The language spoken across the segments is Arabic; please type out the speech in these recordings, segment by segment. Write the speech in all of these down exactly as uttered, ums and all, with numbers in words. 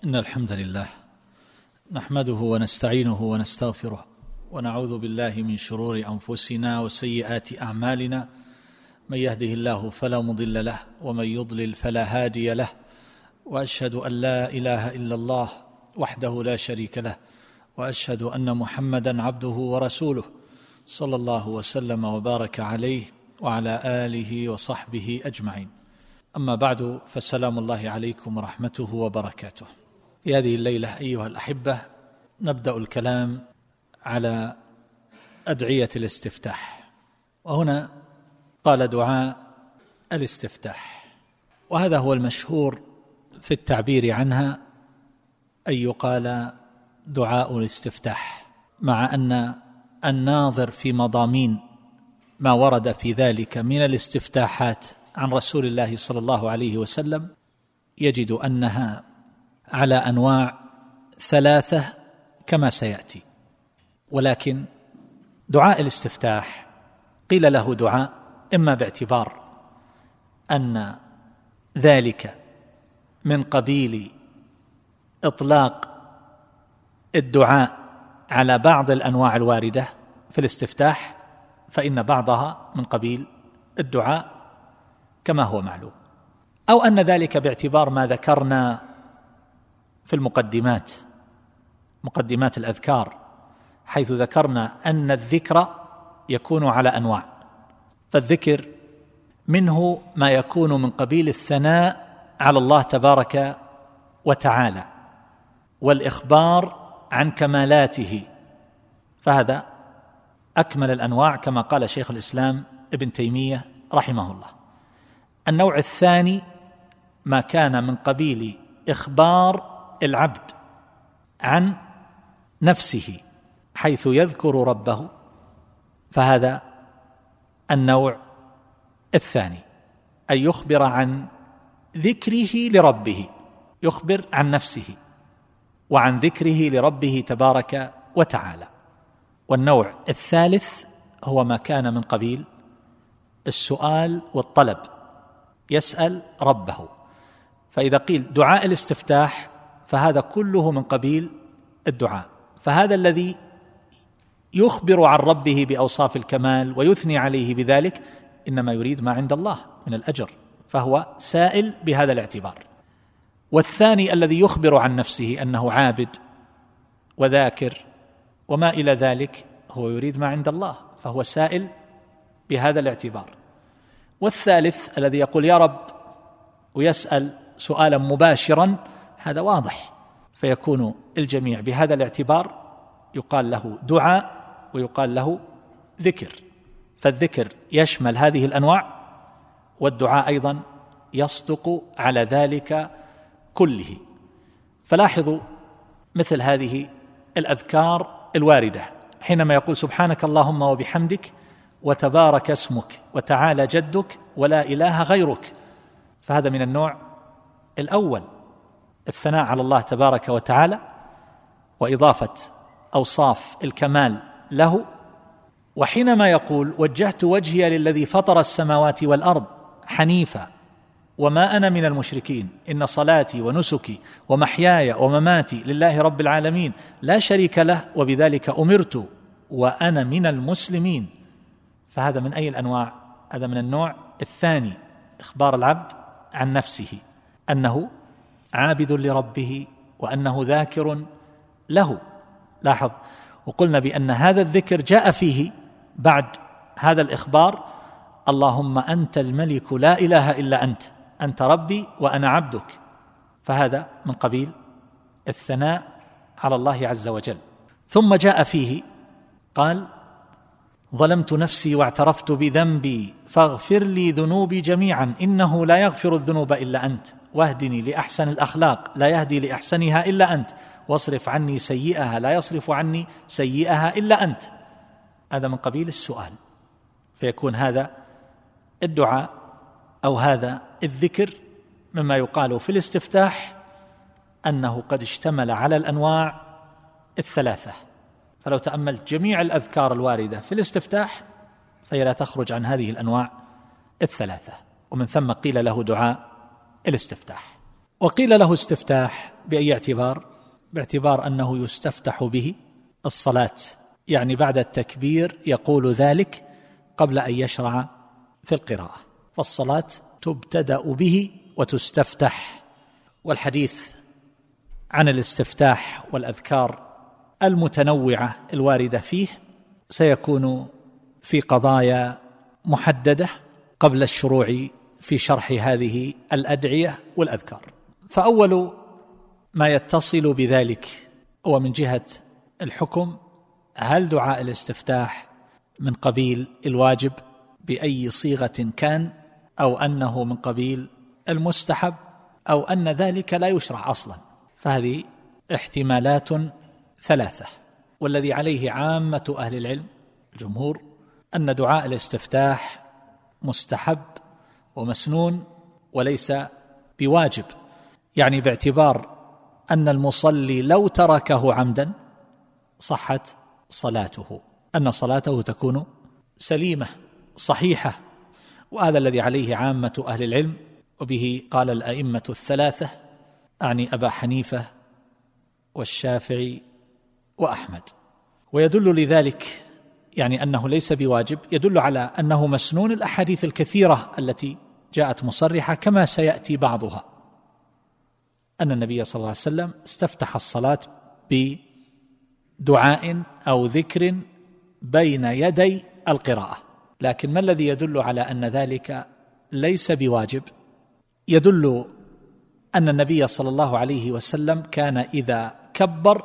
إن الحمد لله نحمده ونستعينه ونستغفره ونعوذ بالله من شرور أنفسنا وسيئات أعمالنا. من يهده الله فلا مضل له ومن يضلل فلا هادي له، وأشهد أن لا إله إلا الله وحده لا شريك له، وأشهد أن محمدًا عبده ورسوله صلى الله وسلم وبارك عليه وعلى آله وصحبه أجمعين. أما بعد، فسلام الله عليكم ورحمته وبركاته. في هذه الليلة أيها الأحبة نبدأ الكلام على أدعية الاستفتاح، وهنا قال دعاء الاستفتاح، وهذا هو المشهور في التعبير عنها أن يقال دعاء الاستفتاح، مع أن الناظر في مضامين ما ورد في ذلك من الاستفتاحات عن رسول الله صلى الله عليه وسلم يجد أنها على أنواع ثلاثة كما سيأتي. ولكن دعاء الاستفتاح قيل له دعاء إما باعتبار أن ذلك من قبيل إطلاق الدعاء على بعض الأنواع الواردة في الاستفتاح، فإن بعضها من قبيل الدعاء كما هو معلوم، أو أن ذلك باعتبار ما ذكرنا في المقدمات، مقدمات الأذكار، حيث ذكرنا أن الذكر يكون على أنواع، فالذكر منه ما يكون من قبيل الثناء على الله تبارك وتعالى والإخبار عن كمالاته، فهذا أكمل الأنواع كما قال شيخ الإسلام ابن تيمية رحمه الله. النوع الثاني ما كان من قبيل إخبار العبد عن نفسه حيث يذكر ربه، فهذا النوع الثاني، أن يخبر عن ذكره لربه، يخبر عن نفسه وعن ذكره لربه تبارك وتعالى. والنوع الثالث هو ما كان من قبيل السؤال والطلب، يسأل ربه، فإذا قيل دعاء الاستفتاح فهذا كله من قبيل الدعاء، فهذا الذي يخبر عن ربه بأوصاف الكمال ويثني عليه بذلك إنما يريد ما عند الله من الأجر، فهو سائل بهذا الاعتبار. والثاني الذي يخبر عن نفسه أنه عابد وذاكر وما إلى ذلك هو يريد ما عند الله، فهو سائل بهذا الاعتبار. والثالث الذي يقول يا رب ويسأل سؤالا مباشرا، هذا واضح، فيكون الجميع بهذا الاعتبار يقال له دعاء ويقال له ذكر، فالذكر يشمل هذه الأنواع، والدعاء أيضا يصدق على ذلك كله. فلاحظوا مثل هذه الأذكار الواردة حينما يقول سبحانك اللهم وبحمدك وتبارك اسمك وتعالى جدك ولا إله غيرك، فهذا من النوع الأول، الثناء على الله تبارك وتعالى وإضافة أوصاف الكمال له. وحينما يقول وجهت وجهي للذي فطر السماوات والأرض حنيفا وما أنا من المشركين إن صلاتي ونسكي ومحياي ومماتي لله رب العالمين لا شريك له وبذلك أمرت وأنا من المسلمين، فهذا من أي الأنواع؟ هذا من النوع الثاني، إخبار العبد عن نفسه أنه عابد لربه وأنه ذاكر له. لاحظ، وقلنا بأن هذا الذكر جاء فيه بعد هذا الإخبار اللهم أنت الملك لا إله إلا أنت أنت ربي وأنا عبدك، فهذا من قبيل الثناء على الله عز وجل. ثم جاء فيه قال ظلمت نفسي واعترفت بذنبي فاغفر لي ذنوبي جميعا إنه لا يغفر الذنوب إلا أنت واهدني لأحسن الأخلاق لا يهدي لأحسنها إلا أنت واصرف عني سيئها لا يصرف عني سيئها إلا أنت، هذا من قبيل السؤال، فيكون هذا الدعاء أو هذا الذكر مما يقال في الاستفتاح أنه قد اشتمل على الأنواع الثلاثة. فلو تأملت جميع الأذكار الواردة في الاستفتاح فهي لا تخرج عن هذه الأنواع الثلاثة، ومن ثم قيل له دعاء الاستفتاح. وقيل له استفتاح بأي اعتبار؟ باعتبار أنه يستفتح به الصلاة، يعني بعد التكبير يقول ذلك قبل أن يشرع في القراءة، فالصلاة تبتدأ به وتستفتح. والحديث عن الاستفتاح والأذكار المتنوعة الواردة فيه سيكون في قضايا محددة قبل الشروع في شرح هذه الأدعية والأذكار. فأول ما يتصل بذلك هو من جهة الحكم: هل دعاء الاستفتاح من قبيل الواجب بأي صيغة كان، أو أنه من قبيل المستحب، أو أن ذلك لا يشرع أصلا؟ فهذه احتمالات ثلاثة، والذي عليه عامة أهل العلم الجمهور أن دعاء الاستفتاح مستحب ومسنون وليس بواجب، يعني باعتبار أن المصلي لو تركه عمدا صحت صلاته، أن صلاته تكون سليمة صحيحة. وهذا الذي عليه عامة أهل العلم، وبه قال الأئمة الثلاثة، أعني أبا حنيفة والشافعي وأحمد. ويدل لذلك يعني أنه ليس بواجب، يدل على أنه مسنون الأحاديث الكثيرة التي جاءت مصرحة كما سيأتي بعضها، أن النبي صلى الله عليه وسلم استفتح الصلاة بدعاء أو ذكر بين يدي القراءة. لكن ما الذي يدل على أن ذلك ليس بواجب؟ يدل أن النبي صلى الله عليه وسلم كان إذا كبر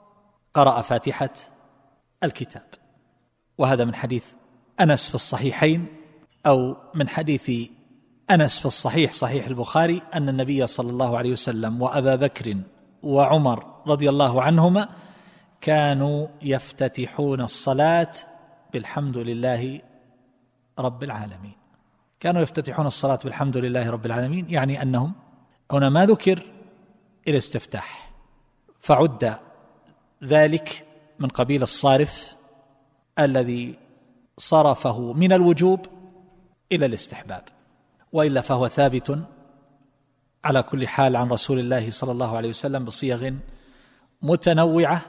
قرأ فاتحة الكتاب، وهذا من حديث أنس في الصحيحين، أو من حديث أنس في الصحيح صحيح البخاري، أن النبي صلى الله عليه وسلم وأبا بكر وعمر رضي الله عنهما كانوا يفتتحون الصلاة بالحمد لله رب العالمين. كانوا يفتتحون الصلاة بالحمد لله رب العالمين، يعني أنهم هنا ما ذكر الاستفتاح، فعد ذلك من قبيل الصارف الذي صرفه من الوجوب إلى الاستحباب، وإلا فهو ثابت على كل حال عن رسول الله صلى الله عليه وسلم بصيغ متنوعة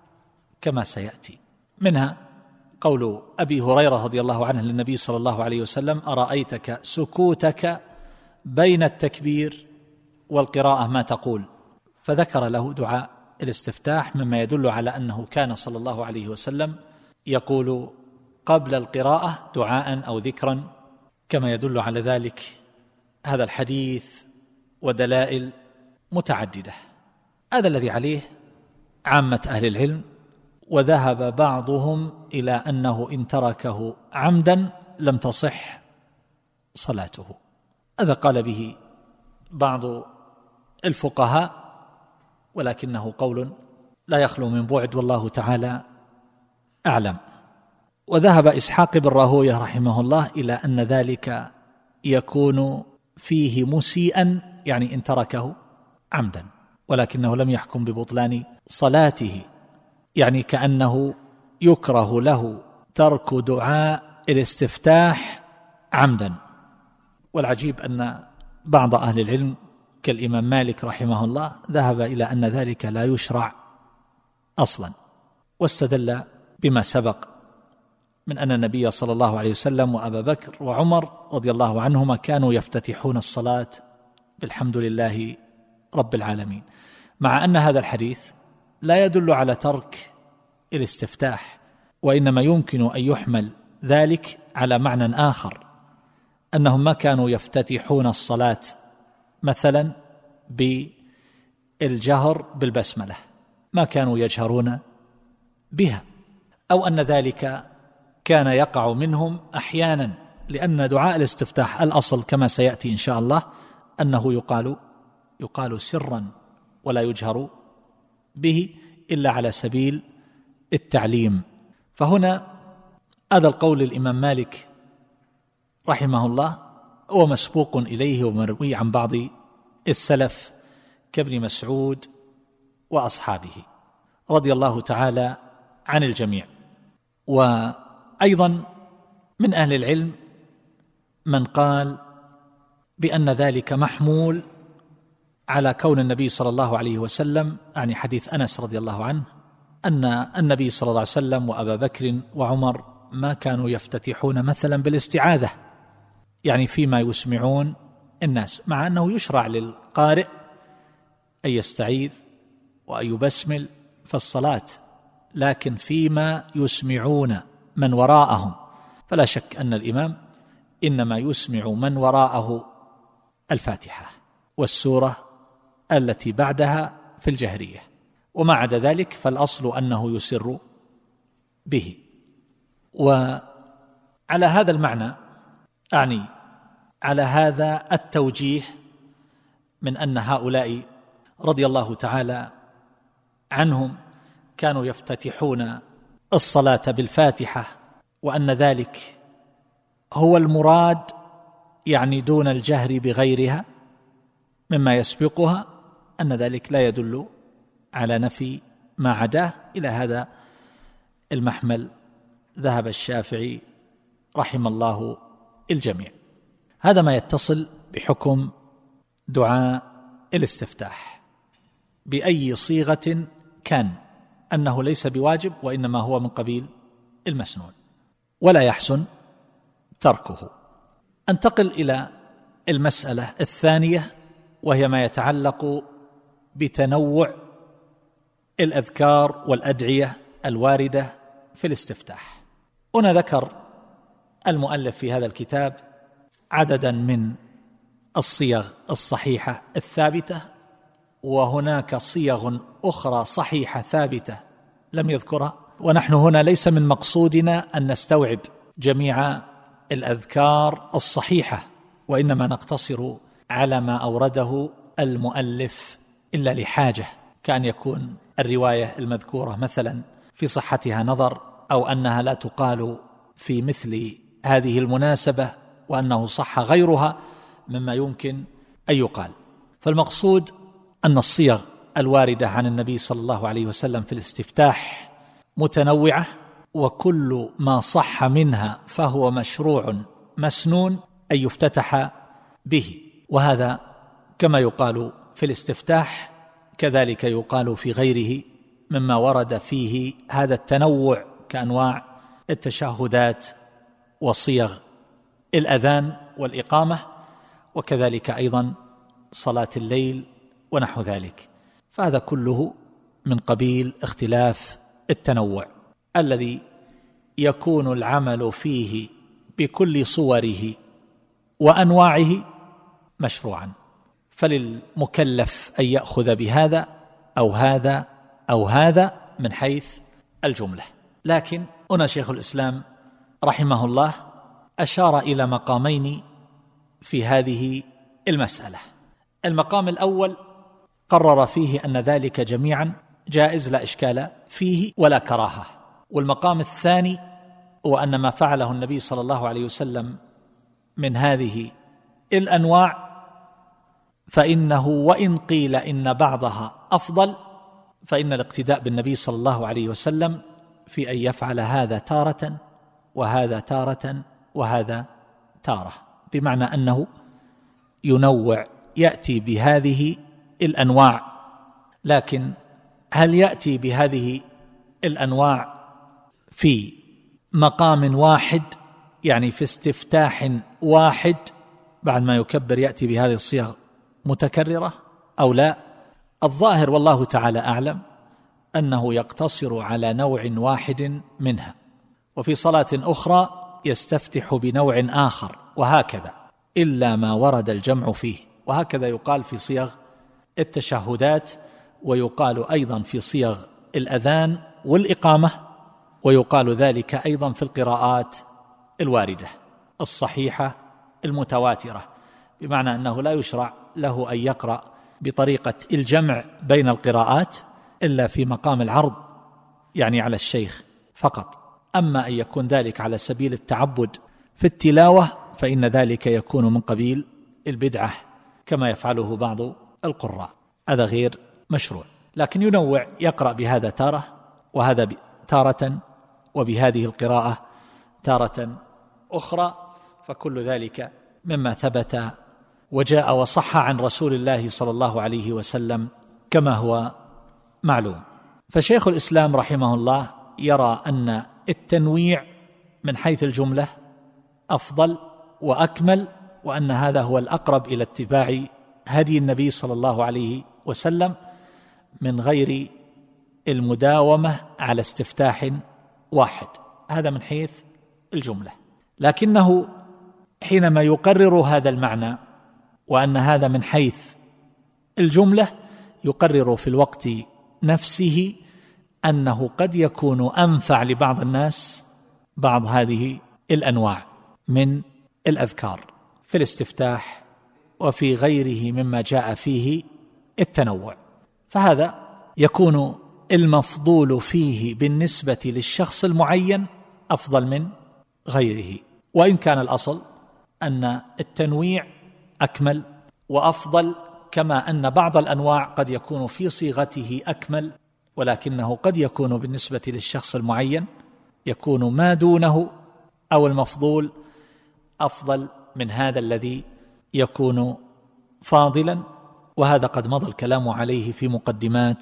كما سيأتي. منها قول أبي هريرة رضي الله عنه للنبي صلى الله عليه وسلم: أرأيتك سكوتك بين التكبير والقراءة ما تقول؟ فذكر له دعاء الاستفتاح، مما يدل على أنه كان صلى الله عليه وسلم يقول قبل القراءة دعاء أو ذكرا، كما يدل على ذلك هذا الحديث ودلائل متعددة. هذا الذي عليه عامة أهل العلم، وذهب بعضهم إلى أنه إن تركه عمدا لم تصح صلاته. هذا قال به بعض الفقهاء، ولكنه قول لا يخلو من بعد، والله تعالى أعلم. وذهب إسحاق بن راهويه رحمه الله إلى أن ذلك يكون فيه مسيئا، يعني إن تركه عمدا، ولكنه لم يحكم ببطلان صلاته، يعني كأنه يكره له ترك دعاء الاستفتاح عمدا. والعجيب أن بعض أهل العلم كالإمام مالك رحمه الله ذهب إلى أن ذلك لا يشرع أصلا، واستدل بما سبق من أن النبي صلى الله عليه وسلم وأبا بكر وعمر رضي الله عنهما كانوا يفتتحون الصلاة بالحمد لله رب العالمين، مع أن هذا الحديث لا يدل على ترك الاستفتاح، وإنما يمكن أن يحمل ذلك على معنى آخر، أنهم ما كانوا يفتتحون الصلاة مثلا بالجهر بالبسملة، ما كانوا يجهرون بها، أو أن ذلك كان يقع منهم أحيانا، لأن دعاء الاستفتاح الأصل كما سيأتي إن شاء الله أنه يقال يقال سرا ولا يجهر به إلا على سبيل التعليم. فهنا هذا القول الإمام مالك رحمه الله هو مسبوق إليه ومروي عن بعض السلف كابن مسعود وأصحابه رضي الله تعالى عن الجميع. وأيضا من أهل العلم من قال بأن ذلك محمول على كون النبي صلى الله عليه وسلم، يعني حديث أنس رضي الله عنه، أن النبي صلى الله عليه وسلم وأبا بكر وعمر ما كانوا يفتتحون مثلا بالاستعاذة، يعني فيما يسمعون الناس، مع أنه يشرع للقارئ أن يستعيذ وأن يبسمل في الصلاة، لكن فيما يسمعون من وراءهم، فلا شك أن الإمام إنما يسمع من وراءه الفاتحة والسورة التي بعدها في الجهرية، وما عدا ذلك فالأصل أنه يسر به. وعلى هذا المعنى، أعني على هذا التوجيه من أن هؤلاء رضي الله تعالى عنهم كانوا يفتتحون الصلاة بالفاتحة، وأن ذلك هو المراد، يعني دون الجهر بغيرها مما يسبقها، أن ذلك لا يدل على نفي ما عداه. إلى هذا المحمل ذهب الشافعي رحم الله الجميع. هذا ما يتصل بحكم دعاء الاستفتاح بأي صيغة كان، أنه ليس بواجب وإنما هو من قبيل المسنون ولا يحسن تركه. أنتقل إلى المسألة الثانية، وهي ما يتعلق بتنوع الأذكار والأدعية الواردة في الاستفتاح. هنا ذكر المؤلف في هذا الكتاب عددا من الصيغ الصحيحة الثابتة، وهناك صيغ أخرى صحيحة ثابتة لم يذكرها، ونحن هنا ليس من مقصودنا أن نستوعب جميع الأذكار الصحيحة، وإنما نقتصر على ما أورده المؤلف إلا لحاجة، كأن يكون الرواية المذكورة مثلا في صحتها نظر، أو أنها لا تقال في مثل هذه المناسبة، وأنه صح غيرها مما يمكن أن يقال. فالمقصود أن الصيغ الواردة عن النبي صلى الله عليه وسلم في الاستفتاح متنوعة، وكل ما صح منها فهو مشروع مسنون أن يفتتح به، وهذا كما يقال في الاستفتاح كذلك يقال في غيره مما ورد فيه هذا التنوع، كأنواع التشهدات وصيغ الأذان والإقامة، وكذلك أيضا صلاة الليل ونحو ذلك. فهذا كله من قبيل اختلاف التنوع الذي يكون العمل فيه بكل صوره وأنواعه مشروعا، فللمكلف أن يأخذ بهذا أو هذا أو هذا من حيث الجملة. لكن هنا شيخ الإسلام رحمه الله أشار إلى مقامين في هذه المسألة. المقام الأول قرر فيه أن ذلك جميعا جائز لا إشكال فيه ولا كراهة، والمقام الثاني هو أن ما فعله النبي صلى الله عليه وسلم من هذه الأنواع فإنه وإن قيل إن بعضها أفضل، فإن الاقتداء بالنبي صلى الله عليه وسلم في أن يفعل هذا تارة وهذا تارة وهذا تارة، بمعنى أنه ينوع، يأتي بهذه الأنواع. لكن هل يأتي بهذه الأنواع في مقام واحد، يعني في استفتاح واحد بعد ما يكبر يأتي بهذه الصيغ متكررة أو لا؟ الظاهر والله تعالى أعلم أنه يقتصر على نوع واحد منها، وفي صلاة أخرى يستفتح بنوع آخر، وهكذا إلا ما ورد الجمع فيه. وهكذا يقال في صيغ التشهدات، ويقال أيضا في صيغ الأذان والإقامة، ويقال ذلك أيضا في القراءات الواردة الصحيحة المتواترة، بمعنى أنه لا يشرع له أن يقرأ بطريقة الجمع بين القراءات إلا في مقام العرض، يعني على الشيخ فقط. أما أن يكون ذلك على سبيل التعبد في التلاوة فإن ذلك يكون من قبيل البدعة كما يفعله بعض القراء، هذا غير مشروع. لكن ينوع، يقرأ بهذا تارة وهذا تارة، وبهذه القراءة تارة أخرى، فكل ذلك مما ثبت وجاء وصح عن رسول الله صلى الله عليه وسلم كما هو معلوم. فشيخ الإسلام رحمه الله يرى أن التنويع من حيث الجملة أفضل وأكمل، وأن هذا هو الأقرب إلى اتباع هدي النبي صلى الله عليه وسلم من غير المداومة على استفتاح واحد. هذا من حيث الجملة، لكنه حينما يقرر هذا المعنى وأن هذا من حيث الجملة، يقرر في الوقت نفسه أنه قد يكون أنفع لبعض الناس بعض هذه الأنواع من الأذكار في الاستفتاح وفي غيره مما جاء فيه التنوع، فهذا يكون المفضول فيه بالنسبة للشخص المعين أفضل من غيره، وإن كان الأصل أن التنويع أكمل وأفضل، كما أن بعض الأنواع قد يكون في صيغته أكمل، ولكنه قد يكون بالنسبة للشخص المعين يكون ما دونه أو المفضول أفضل من هذا الذي يكون فاضلا، وهذا قد مضى الكلام عليه في مقدمات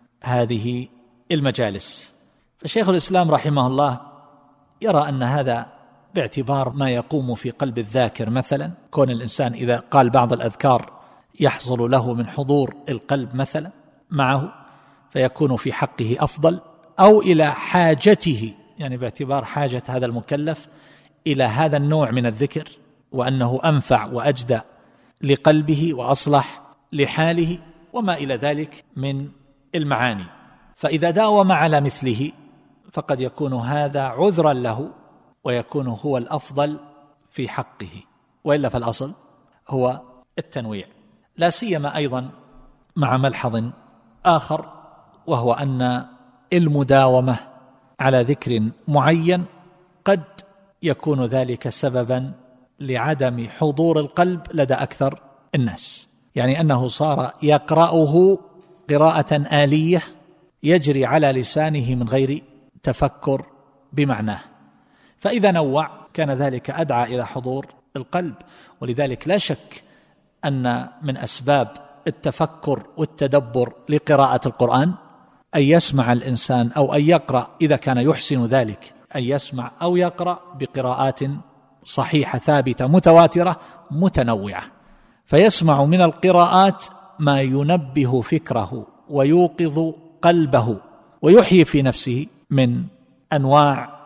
هذه المجالس. فشيخ الإسلام رحمه الله يرى أن هذا باعتبار ما يقوم في قلب الذاكر، مثلا كون الإنسان إذا قال بعض الأذكار يحصل له من حضور القلب مثلا معه فيكون في حقه أفضل، أو إلى حاجته، يعني باعتبار حاجة هذا المكلف إلى هذا النوع من الذكر، وأنه أنفع وأجدى لقلبه وأصلح لحاله وما إلى ذلك من المعاني. فإذا داوم على مثله فقد يكون هذا عذرا له ويكون هو الأفضل في حقه، وإلا فالأصل هو التنويع. لا سيما أيضا مع ملحظ آخر، وهو أن المداومة على ذكر معين قد يكون ذلك سببا لعدم حضور القلب لدى أكثر الناس، يعني أنه صار يقرأه قراءة آلية يجري على لسانه من غير تفكر بمعناه، فإذا نوع كان ذلك أدعى إلى حضور القلب. ولذلك لا شك أن من أسباب التفكر والتدبر لقراءة القرآن أن يسمع الإنسان أو أن يقرأ إذا كان يحسن ذلك، أن يسمع أو يقرأ بقراءات صحيحة ثابتة متواترة متنوعة، فيسمع من القراءات ما ينبه فكره ويوقظ قلبه ويحيي في نفسه من أنواع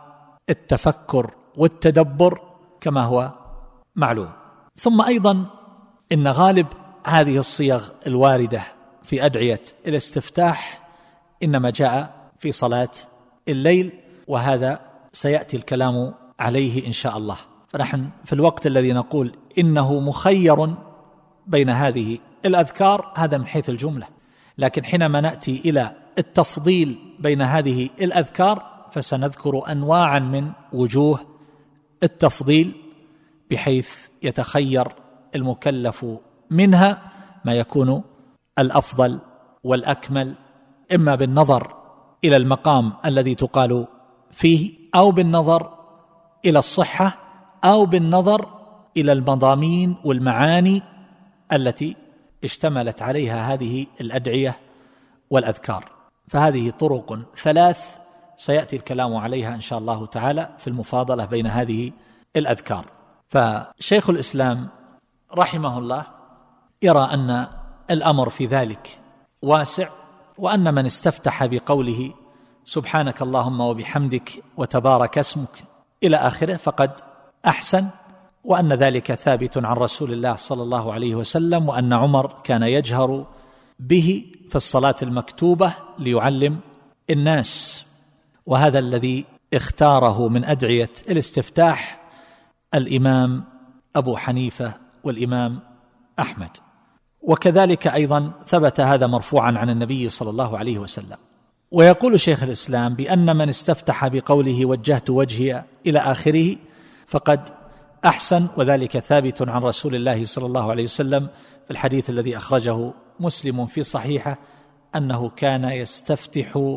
التفكر والتدبر كما هو معلوم. ثم أيضا إن غالب هذه الصيغ الواردة في أدعية الاستفتاح إنما جاء في صلاة الليل، وهذا سيأتي الكلام عليه إن شاء الله. فنحن في الوقت الذي نقول إنه مخير بين هذه الأذكار هذا من حيث الجملة، لكن حينما نأتي إلى التفضيل بين هذه الأذكار فسنذكر أنواعا من وجوه التفضيل، بحيث يتخير المكلف منها ما يكون الأفضل والأكمل، إما بالنظر إلى المقام الذي تقال فيه، أو بالنظر إلى الصحة، أو بالنظر إلى المضامين والمعاني التي اشتملت عليها هذه الأدعية والأذكار. فهذه طرق ثلاث سيأتي الكلام عليها إن شاء الله تعالى في المفاضلة بين هذه الأذكار. فشيخ الإسلام رحمه الله يرى أن الأمر في ذلك واسع، وأن من استفتح بقوله سبحانك اللهم وبحمدك وتبارك اسمك إلى آخره فقد أحسن، وأن ذلك ثابت عن رسول الله صلى الله عليه وسلم، وأن عمر كان يجهر به في الصلاة المكتوبة ليعلم الناس، وهذا الذي اختاره من أدعية الاستفتاح الإمام أبو حنيفة والإمام أحمد. وكذلك أيضا ثبت هذا مرفوعا عن النبي صلى الله عليه وسلم. ويقول شيخ الإسلام بأن من استفتح بقوله وجهت وجهي إلى آخره فقد أحسن، وذلك ثابت عن رسول الله صلى الله عليه وسلم في الحديث الذي أخرجه مسلم في صحيحه أنه كان يستفتح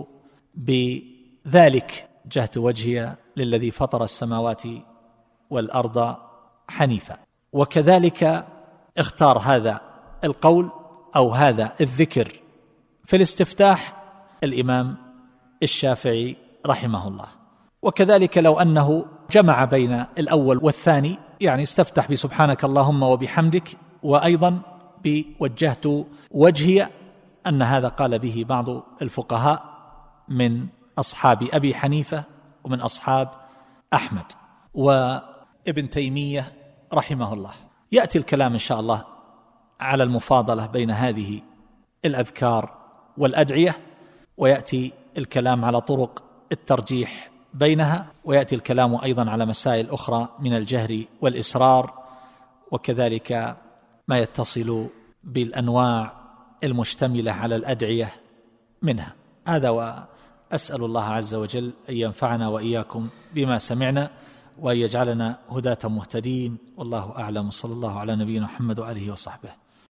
بذلك جهت وجهي للذي فطر السماوات والأرض حنيفا. وكذلك اختار هذا القول أو هذا الذكر في الاستفتاح الإمام الشافعي رحمه الله. وكذلك لو أنه جمع بين الأول والثاني، يعني استفتح بسبحانك اللهم وبحمدك وأيضا بوجهت وجهي، أن هذا قال به بعض الفقهاء من أصحاب أبي حنيفة ومن أصحاب أحمد وابن تيمية رحمه الله. يأتي الكلام إن شاء الله على المفاضلة بين هذه الأذكار والأدعية، ويأتي الكلام على طرق الترجيح بينها، ويأتي الكلام أيضا على مسائل أخرى من الجهر والإسرار، وكذلك ما يتصل بالأنواع المشتملة على الأدعية منها. هذا، وأسأل الله عز وجل أن ينفعنا وإياكم بما سمعنا وأن يجعلنا هداة مهتدين، والله أعلم. صلى الله على نبينا محمد وآله وصحبه.